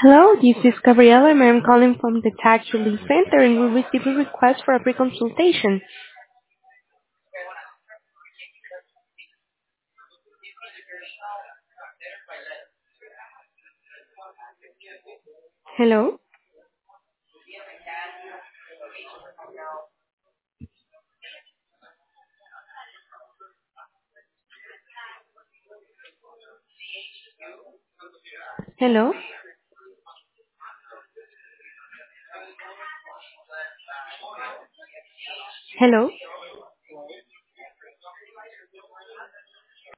Hello, this is Gabriela and I'm calling from the Tax Relief Center and we received a request for a pre-consultation. Hello? Hello? Hello?